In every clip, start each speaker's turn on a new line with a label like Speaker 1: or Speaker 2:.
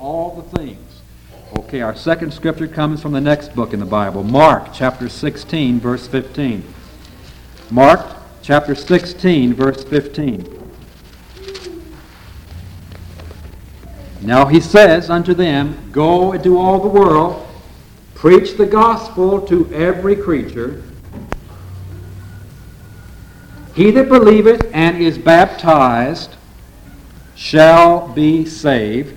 Speaker 1: all the things. Okay, our second scripture comes from the next book in the Bible, Mark chapter 16, verse 15. Mark chapter 16, verse 15. Now he says unto them, Go into all the world, preach the gospel to every creature. He that believeth and is baptized shall be saved.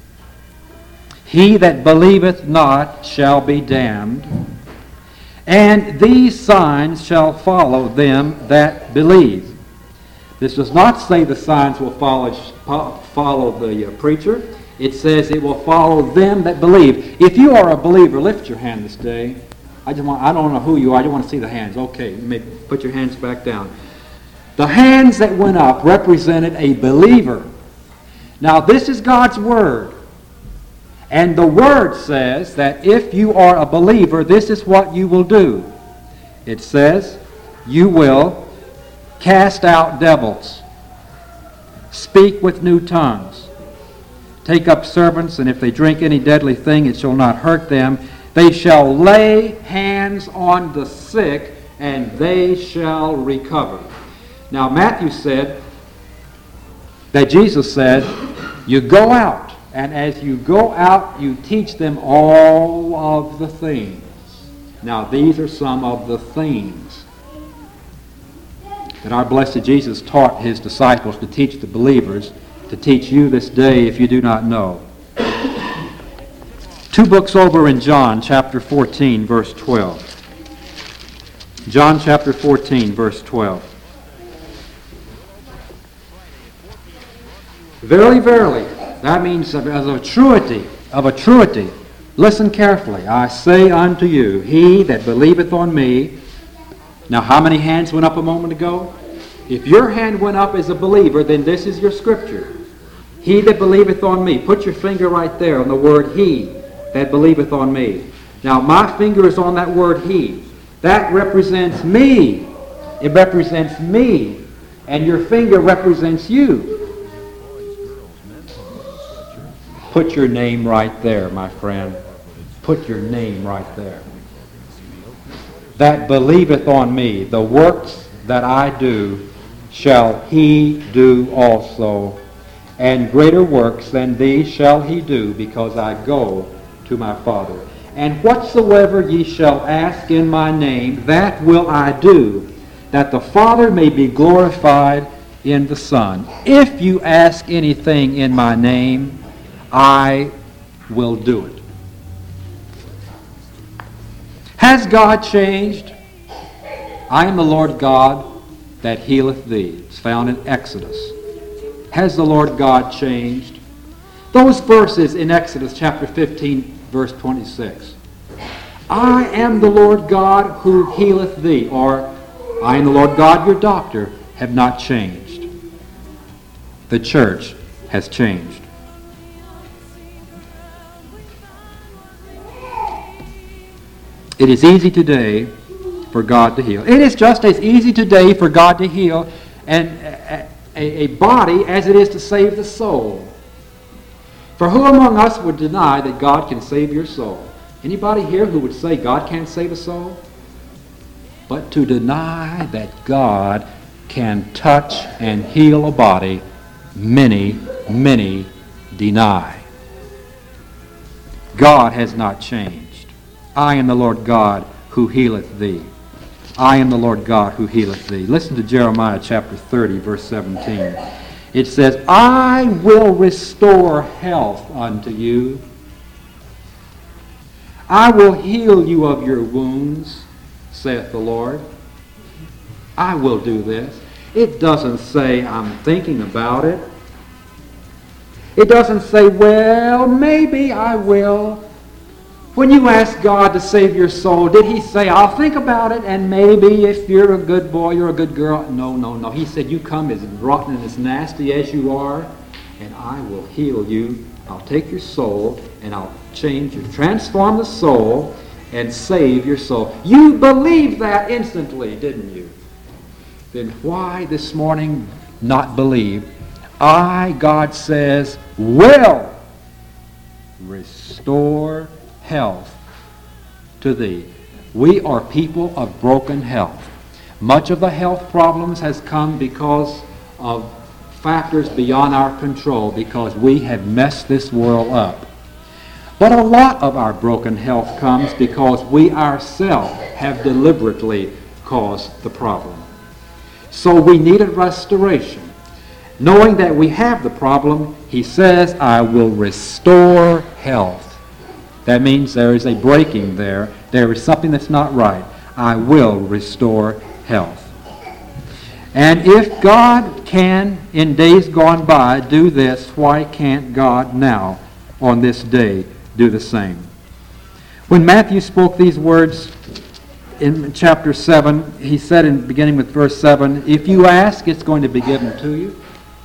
Speaker 1: He that believeth not shall be damned. And these signs shall follow them that believe. This does not say the signs will follow the preacher. It says it will follow them that believe. If you are a believer, lift your hand this day. I don't know who you are. I just want to see the hands. Okay, you may put your hands back down. The hands that went up represented a believer. Now this is God's Word. And the Word says that if you are a believer, this is what you will do. It says you will cast out devils, speak with new tongues, take up serpents, and if they drink any deadly thing, it shall not hurt them. They shall lay hands on the sick, and they shall recover. Now, Matthew said that Jesus said, you go out, and as you go out, you teach them all of the things. Now, these are some of the things that our blessed Jesus taught his disciples to teach the believers, to teach you this day if you do not know. 2 books over in John chapter 14, verse 12. John chapter 14, verse 12. Verily, verily, that means of a truity. Listen carefully. I say unto you, he that believeth on me. Now, how many hands went up a moment ago? If your hand went up as a believer, then this is your scripture. He that believeth on me. Put your finger right there on the word he that believeth on me. Now, my finger is on that word he. That represents me. It represents me. And your finger represents you. Put your name right there, my friend. Put your name right there. That believeth on me, the works that I do, shall he do also. And greater works than these shall he do, because I go to my Father. And whatsoever ye shall ask in my name, that will I do, that the Father may be glorified in the Son. If you ask anything in my name, I will do it. Has God changed? I am the Lord God that healeth thee. It's found in Exodus. Has the Lord God changed? Those verses in Exodus chapter 15, verse 26. I am the Lord God who healeth thee, or I am the Lord God your doctor, have not changed. The church has changed. It is easy today for God to heal. It is just as easy today for God to heal a body as it is to save the soul. For who among us would deny that God can save your soul? Anybody here who would say God can't save a soul? But to deny that God can touch and heal a body, many, many deny. God has not changed. I am the Lord God who healeth thee. I am the Lord God who healeth thee. Listen to Jeremiah chapter 30, verse 17. It says, I will restore health unto you. I will heal you of your wounds, saith the Lord. I will do this. It doesn't say, I'm thinking about it. It doesn't say, well, maybe I will. When you ask God to save your soul, did he say, I'll think about it, and maybe if you're a good boy, you're a good girl? No, no, no. He said, you come as rotten and as nasty as you are, and I will heal you. I'll take your soul, and I'll change you, transform the soul, and save your soul. You believed that instantly, didn't you? Then why this morning not believe? I, God says, will restore health to thee. We are people of broken health. Much of the health problems has come because of factors beyond our control, because we have messed this world up. But a lot of our broken health comes because we ourselves have deliberately caused the problem. So we need a restoration. Knowing that we have the problem, he says, I will restore health. That means there is a breaking there. There is something that's not right. I will restore health. And if God can, in days gone by, do this, why can't God now, on this day, do the same? When Matthew spoke these words in chapter 7, he said, beginning with verse 7, if you ask, it's going to be given to you.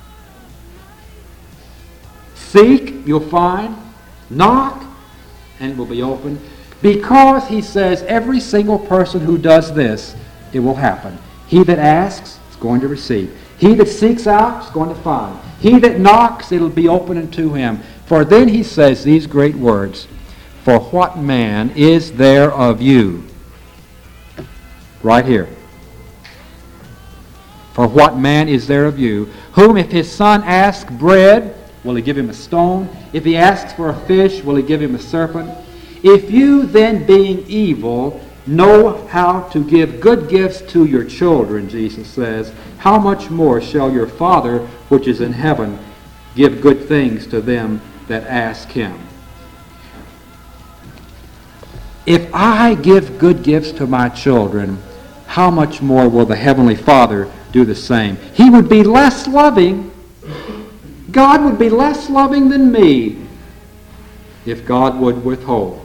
Speaker 1: Seek, you'll find. Knock, and it will be open. Because, he says, every single person who does this, it will happen. He that asks is going to receive. He that seeks out is going to find. He that knocks, it'll be open unto him. For then he says these great words, for what man is there of you? Right here. For what man is there of you, whom if his son asks bread, will he give him a stone? If he asks for a fish, will he give him a serpent? If you then, being evil, know how to give good gifts to your children, Jesus says, how much more shall your Father which is in heaven give good things to them that ask him? If I give good gifts to my children, how much more will the Heavenly Father do the same? He would be less loving. God would be less loving than me if God would withhold.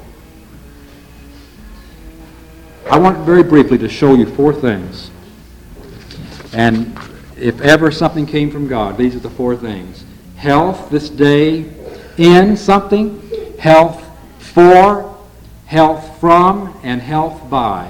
Speaker 1: I want very briefly to show you 4 things. And if ever something came from God, these are the 4 things. Health this day in something, health for, health from, and health by.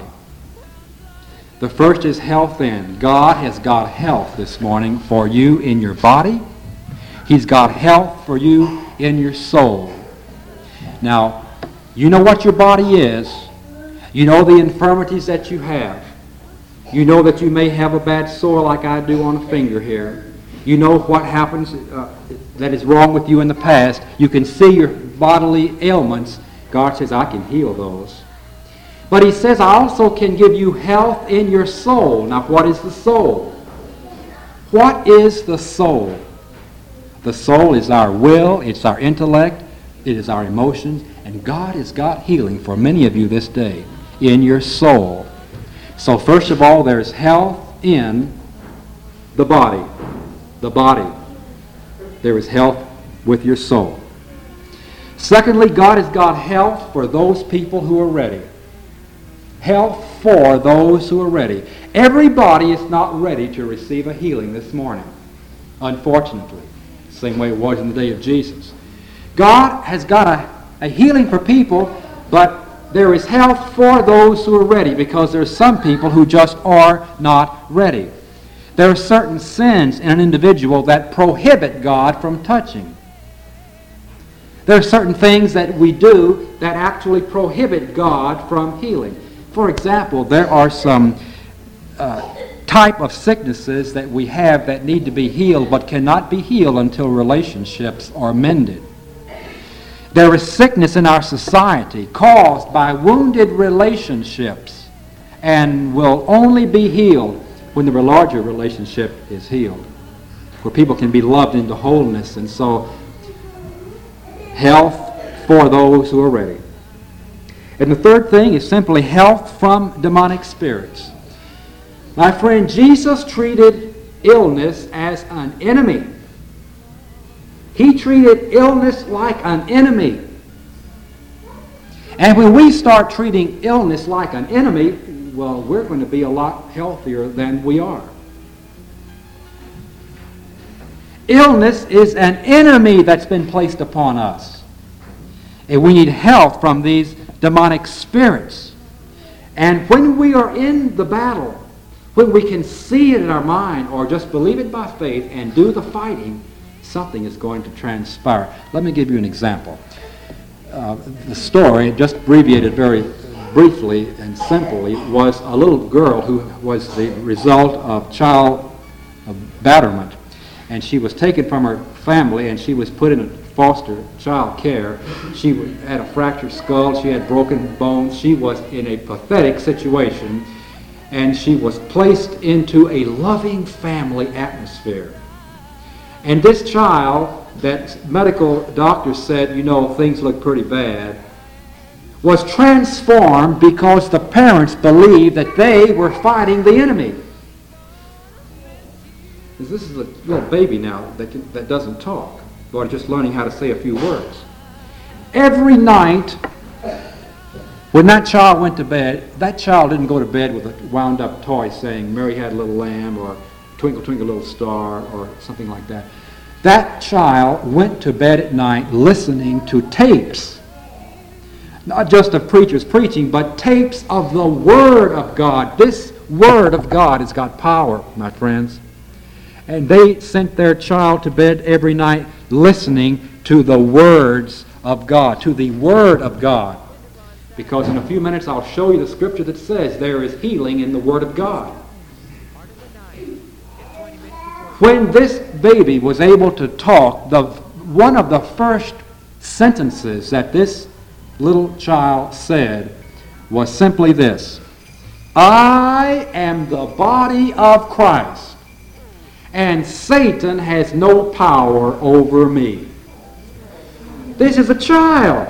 Speaker 1: The first is health in. God has got health this morning for you in your body. He's got health for you in your soul. Now, you know what your body is. You know the infirmities that you have. You know that you may have a bad sore like I do on a finger here. You know what happens that is wrong with you in the past. You can see your bodily ailments. God says, I can heal those. But he says, I also can give you health in your soul. Now, what is the soul? What is the soul? The soul is our will, it's our intellect, it is our emotions, and God has got healing for many of you this day in your soul. So first of all, there's health in the body. The body. There is health with your soul. Secondly, God has got health for those people who are ready. Health for those who are ready. Everybody is not ready to receive a healing this morning, unfortunately. Same way it was in the day of Jesus. God has got a healing for people, but there is health for those who are ready, because there are some people who just are not ready. There are certain sins in an individual that prohibit God from touching. There are certain things that we do that actually prohibit God from healing. For example, there are some type of sicknesses that we have that need to be healed but cannot be healed until relationships are mended. There is sickness in our society caused by wounded relationships and will only be healed when the larger relationship is healed, where people can be loved into wholeness. And so, health for those who are ready. And the third thing is simply health from demonic spirits. My friend, Jesus treated illness as an enemy. He treated illness like an enemy. And when we start treating illness like an enemy, well, we're going to be a lot healthier than we are. Illness is an enemy that's been placed upon us. And we need health from these demonic spirits. And when we are in the battle, when we can see it in our mind or just believe it by faith and do the fighting, something is going to transpire. Let me give you an example. the story, just abbreviated very briefly and simply, was a little girl who was the result of child batterment. And she was taken from her family and she was put in a foster child care. She had a fractured skull. She had broken bones. She was in a pathetic situation. And she was placed into a loving family atmosphere. And this child, that medical doctor said, you know, things look pretty bad, was transformed because the parents believed that they were fighting the enemy. This is a little baby now that doesn't talk, or just learning how to say a few words. Every night, when that child went to bed, that child didn't go to bed with a wound-up toy saying, Mary had a little lamb, or Twinkle, Twinkle, Little Star, or something like that. That child went to bed at night listening to tapes, not just of preachers preaching, but tapes of the Word of God. This Word of God has got power, my friends. And they sent their child to bed every night listening to the words of God, to the Word of God. Because in a few minutes I'll show you the scripture that says there is healing in the Word of God. When this baby was able to talk, one of the first sentences that this little child said was simply this: I am the body of Christ, and Satan has no power over me. This is a child.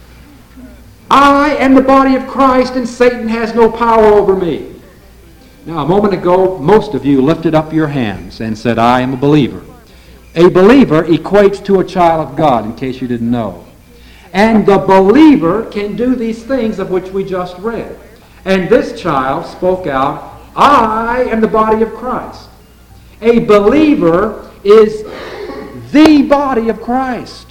Speaker 1: I am the body of Christ, and Satan has no power over me. Now, a moment ago, most of you lifted up your hands and said, I am a believer. A believer equates to a child of God, in case you didn't know. And the believer can do these things of which we just read. And this child spoke out, I am the body of Christ. A believer is the body of Christ.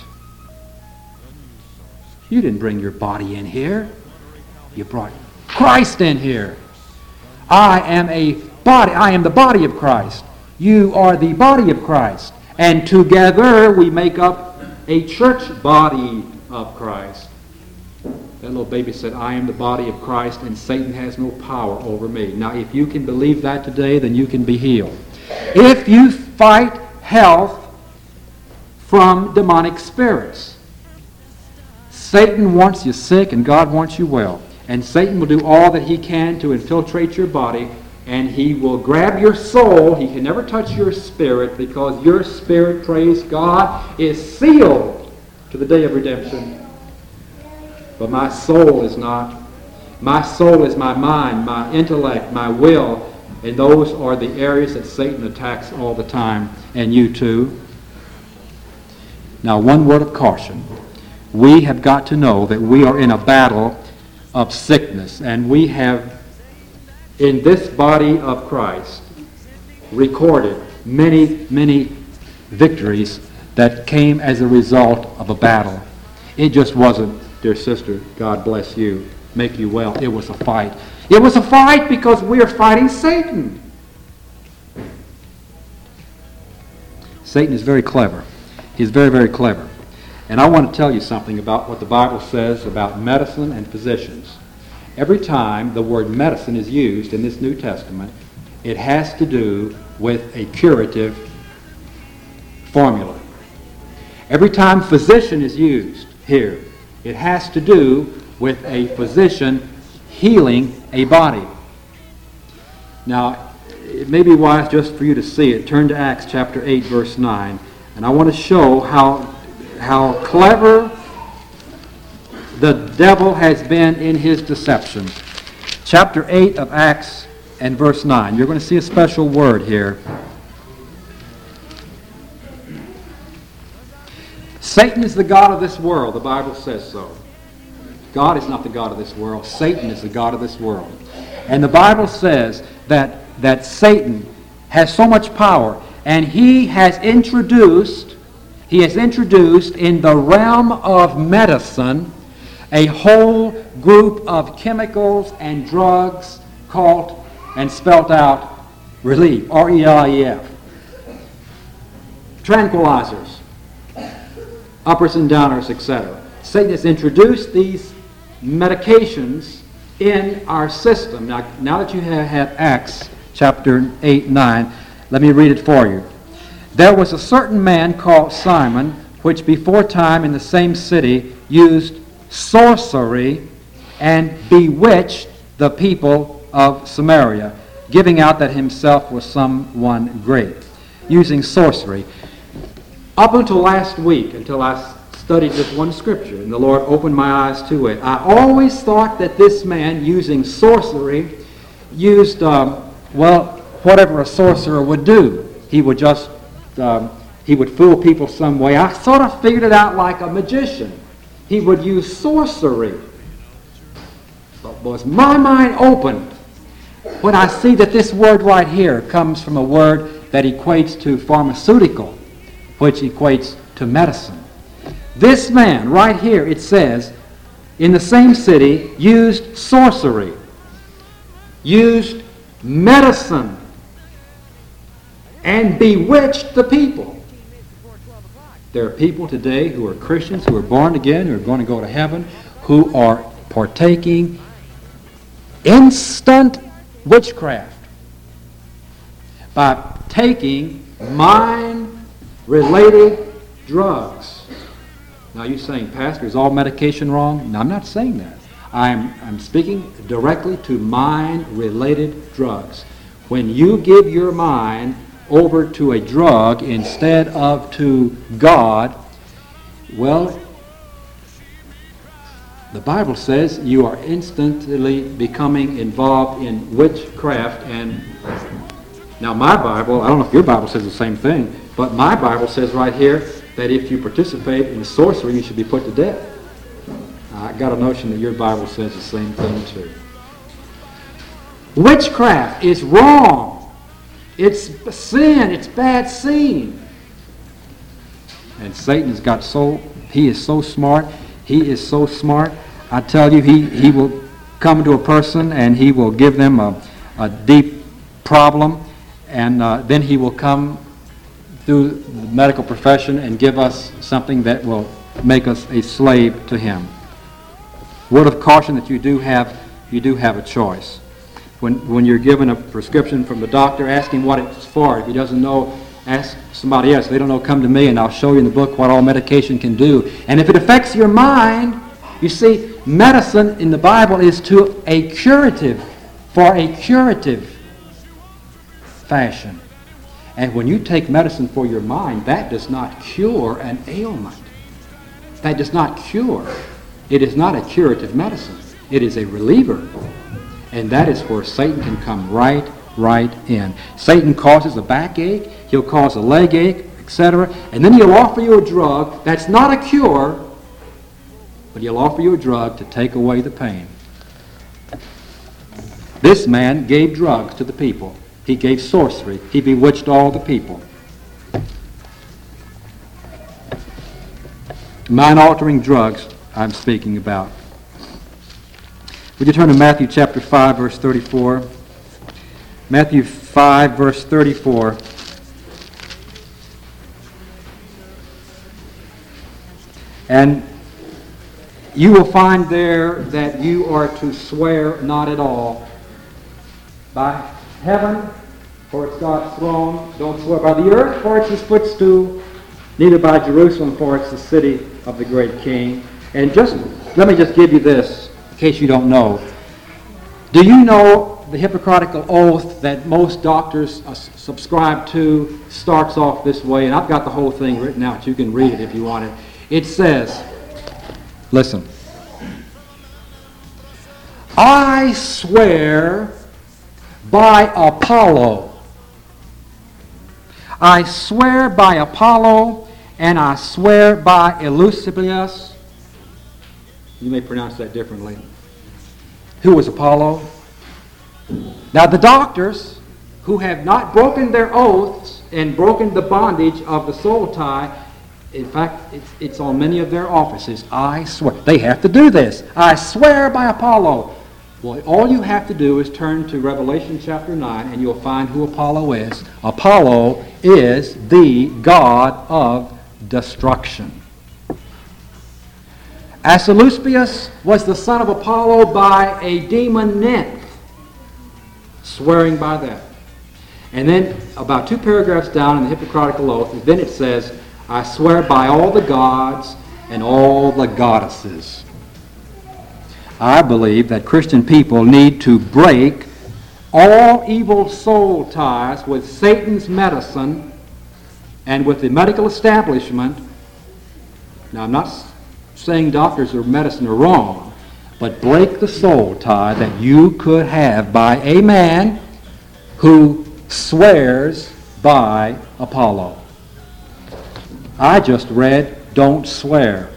Speaker 1: You didn't bring your body in here. You brought Christ in here. I am a body. I am the body of Christ. You are the body of Christ. And together we make up a church body of Christ. That little baby said, I am the body of Christ and Satan has no power over me. Now, if you can believe that today, then you can be healed. If you fight health from demonic spirits, Satan wants you sick and God wants you well. And Satan will do all that he can to infiltrate your body, and he will grab your soul. He can never touch your spirit because your spirit, praise God, is sealed to the day of redemption. But my soul is not. My soul is my mind, my intellect, my will, and those are the areas that Satan attacks all the time, and you too. Now, one word of caution. We have got to know that we are in a battle of sickness, and we have, in this body of Christ, recorded many, many victories that came as a result of a battle. It just wasn't, dear sister, God bless you, make you well. It was a fight. It was a fight because we are fighting Satan. Satan is very clever. He's very, very clever. And I want to tell you something about what the Bible says about medicine and physicians. Every time the word medicine is used in this New Testament, it has to do with a curative formula. Every time physician is used here, it has to do with a physician healing a body. Now, it may be wise just for you to see it. Turn to Acts chapter 8, verse 9. And I want to show how clever the devil has been in his deception. Chapter 8 of Acts and verse 9. You're going to see a special word here. Satan is the god of this world. The Bible says so. God is not the god of this world. Satan is the god of this world. And the Bible says that Satan has so much power, and he has introduced in the realm of medicine a whole group of chemicals and drugs called and spelt out relief, R-E-L-I-E-F. Tranquilizers, uppers and downers, etc. Satan has introduced these medications in our system. Now that you have had Acts chapter 8, 9, let me read it for you. There was a certain man called Simon, which before time in the same city used sorcery and bewitched the people of Samaria, giving out that himself was someone great. Using sorcery. Up until last week, until I studied this one scripture, and the Lord opened my eyes to it, I always thought that this man, using sorcery, used, whatever a sorcerer would do. He would just, he would fool people some way. I sort of figured it out like a magician. He would use sorcery. But was my mind opened when I see that this word right here comes from a word that equates to pharmaceutical, which equates to medicine. This man right here, it says, in the same city, used sorcery, used medicine, and bewitched the people. There are people today who are Christians, who are born again, who are going to go to heaven, who are partaking instant witchcraft by taking mind-related drugs. Now you're saying, Pastor, is all medication wrong? No, I'm not saying that. I'm speaking directly to mind-related drugs. When you give your mind over to a drug instead of to God, well, the Bible says you are instantly becoming involved in witchcraft. And now my Bible, I don't know if your Bible says the same thing, but my Bible says right here that if you participate in sorcery, you should be put to death. I got a notion that your Bible says the same thing too. Witchcraft is wrong. It's sin. It's bad sin. And Satan has got he is so smart. He is so smart. I tell you, he will come to a person and he will give them a deep problem, and then he will come through the medical profession and give us something that will make us a slave to him. Word of caution that you do have a choice. When you're given a prescription from the doctor, ask him what it's for. If he doesn't know, ask somebody else. If they don't know, come to me and I'll show you in the book what all medication can do. And if it affects your mind, you see, medicine in the Bible is for a curative fashion. And when you take medicine for your mind, that does not cure an ailment. That does not cure. It is not a curative medicine. It is a reliever. And that is where Satan can come right in. Satan causes a backache, he'll cause a leg ache, etc. And then he'll offer you a drug that's not a cure, but he'll offer you a drug to take away the pain. This man gave drugs to the people. He gave sorcery. He bewitched all the people. Mind-altering drugs I'm speaking about. Would you turn to Matthew chapter 5, verse 34? Matthew 5, verse 34. And you will find there that you are to swear not at all. By heaven, for it's God's throne. Don't swear by the earth, for it's his footstool. Neither by Jerusalem, for it's the city of the great King. And let me just give you this, in case you don't know. Do you know the Hippocratical oath that most doctors subscribe to starts off this way? And I've got the whole thing written out. You can read it if you want it. It says, listen, I swear by Apollo. I swear by Apollo, and I swear by Eleusibius. You may pronounce that differently. Who was Apollo? Now the doctors who have not broken their oaths and broken the bondage of the soul tie, in fact, it's on many of their offices. I swear. They have to do this. I swear by Apollo. Well, all you have to do is turn to Revelation chapter 9 and you'll find who Apollo is. Apollo is the god of destruction. Asclepius was the son of Apollo by a demon nymph, swearing by that. And then about 2 paragraphs down in the Hippocratical Oath, then it says, I swear by all the gods and all the goddesses. I believe that Christian people need to break all evil soul ties with Satan's medicine and with the medical establishment. Now, I'm not saying doctors or medicine are wrong, but break the soul tie that you could have by a man who swears by Apollo. I just read, don't swear.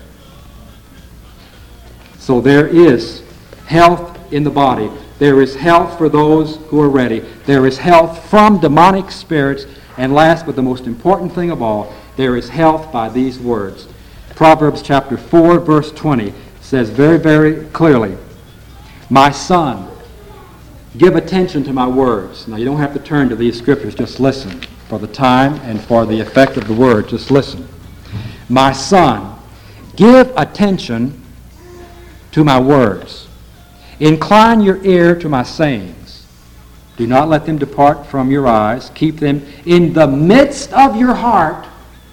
Speaker 1: So there is health in the body. There is health for those who are ready. There is health from demonic spirits. And last but the most important thing of all, there is health by these words. Proverbs chapter 4, verse 20 says very, very clearly, my son, give attention to my words. Now, you don't have to turn to these scriptures. Just listen. For the time and for the effect of the word, just listen. My son, give attention to my words. Incline your ear to my sayings. Do not let them depart from your eyes. Keep them in the midst of your heart,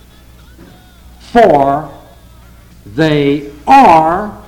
Speaker 1: for they are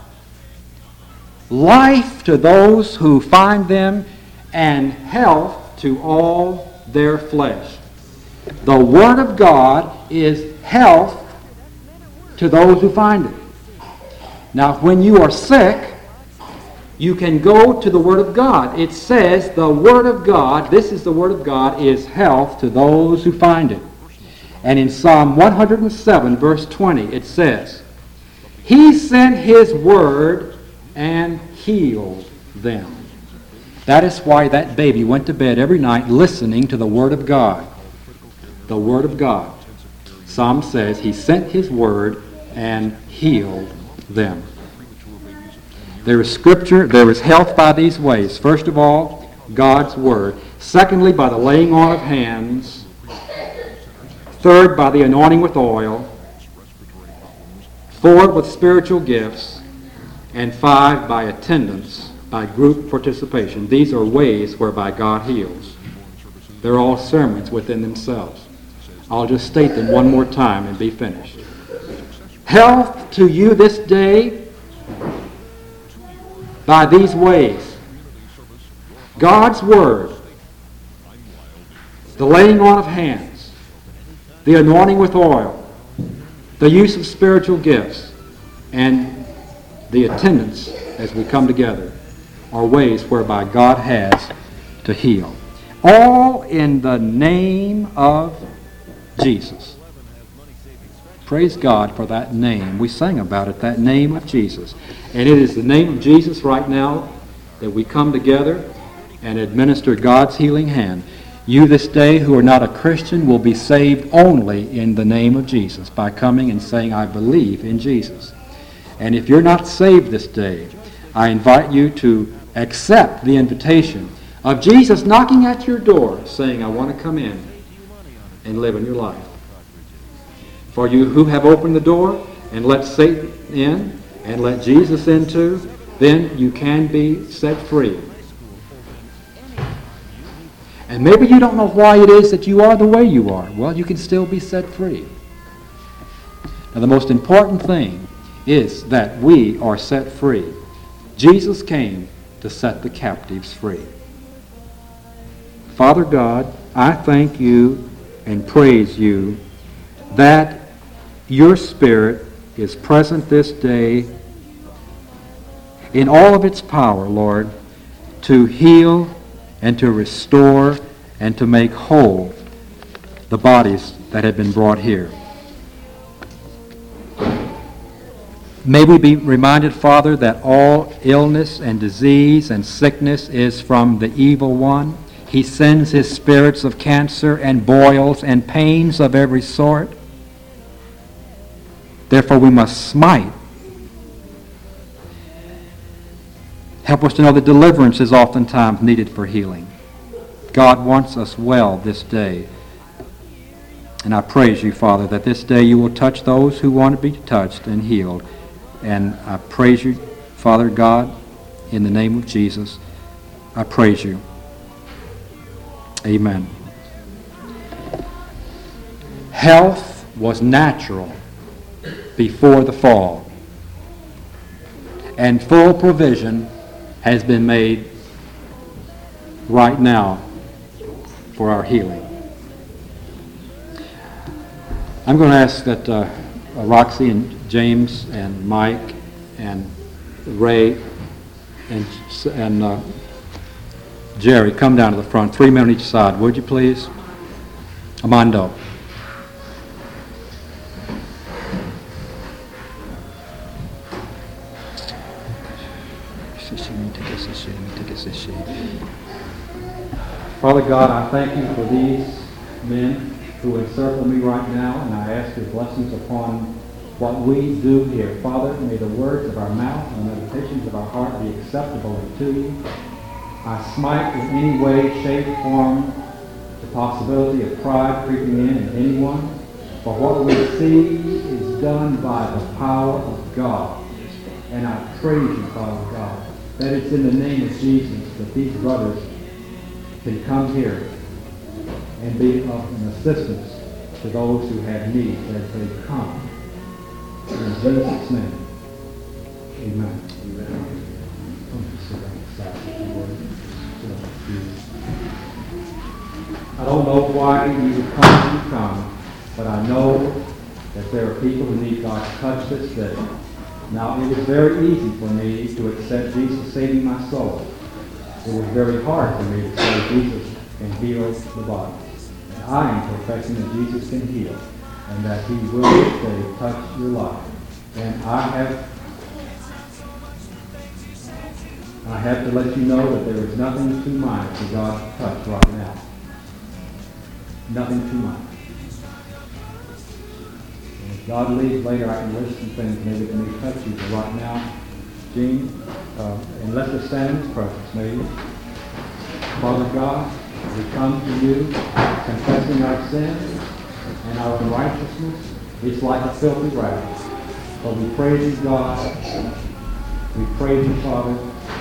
Speaker 1: life to those who find them and health to all their flesh. The Word of God is health to those who find it. Now, when you are sick, you can go to the Word of God. It says the Word of God, this is the Word of God, is health to those who find it. And in Psalm 107, verse 20, it says, He sent His Word and healed them. That is why that baby went to bed every night listening to the Word of God. The Word of God. Psalm says He sent His Word and healed them. There is Scripture, there is health by these ways. First of all, God's Word. Secondly, by the laying on of hands. Third, by the anointing with oil. Fourth, with spiritual gifts. And 5, by attendance, by group participation. These are ways whereby God heals. They're all sermons within themselves. I'll just state them one more time and be finished. Health to you this day by these ways. God's Word, the laying on of hands, the anointing with oil, the use of spiritual gifts, and the attendance as we come together are ways whereby God has to heal. All in the name of Jesus. Praise God for that name. We sang about it, that name of Jesus. And it is the name of Jesus right now that we come together and administer God's healing hand. You this day who are not a Christian will be saved only in the name of Jesus by coming and saying, I believe in Jesus. And if you're not saved this day, I invite you to accept the invitation of Jesus knocking at your door saying, I want to come in and live in your life. For you who have opened the door and let Satan in and let Jesus in too, then you can be set free. And maybe you don't know why it is that you are the way you are. Well, you can still be set free. Now, the most important thing is that we are set free. Jesus came to set the captives free. Father God, I thank you and praise you that your Spirit is present this day in all of its power, Lord, to heal and to restore and to make whole the bodies that have been brought here. May we be reminded, Father, that all illness and disease and sickness is from the evil one. He sends his spirits of cancer and boils and pains of every sort. Therefore, we must smite. Help us to know that deliverance is oftentimes needed for healing. God wants us well this day. And I praise you, Father, that this day you will touch those who want to be touched and healed. And I praise you, Father God, in the name of Jesus. I praise you. Amen. Health was natural before the fall, and full provision has been made right now for our healing. I'm going to ask that Roxy and James and Mike and Ray and Jerry come down to the front, 3 men on each side, would you please? Armando. Father God, I thank you for these men who encircle me right now, and I ask your blessings upon what we do here. Father, may the words of our mouth and the meditations of our heart be acceptable unto you. I smite in any way, shape, form, the possibility of pride creeping in anyone, for what we see is done by the power of God. And I praise you, Father God, that it's in the name of Jesus that these brothers can come here and be of an assistance to those who have needs as they come. In Jesus' name, amen. Amen. I don't know why you come, but I know that there are people who need God's touch this day. Now, it was very easy for me to accept Jesus saving my soul. It was very hard for me to say Jesus can heal the body. And I am professing that Jesus can heal, and that he will this day touch your life. And I have to let you know that there is nothing too minor for God to touch right now. Nothing too minor. And if God leads later, I can list some things maybe that may touch you. But right now, Gene, and let us stand in his presence, maybe. Father God, we come to you confessing our sins and our unrighteousness. It's like a filthy rag. But we praise you, God. We praise you, Father,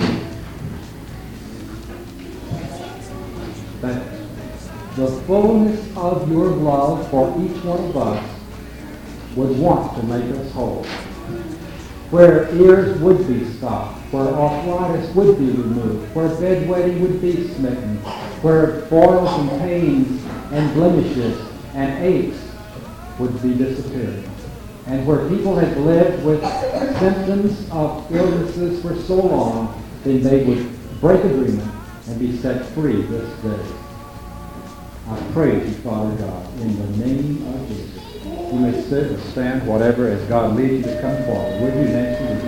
Speaker 1: that the fullness of your love for each one of us would want to make us whole. Where ears would be stopped, where arthritis would be removed, where bedwetting would be smitten, where boils and pains and blemishes and aches would be disappeared. And where people had lived with symptoms of illnesses for so long, then they would break agreement and be set free this day. I praise you, Father God, in the name of Jesus. You may sit or stand, whatever, as God leads you to come forward. Would you next?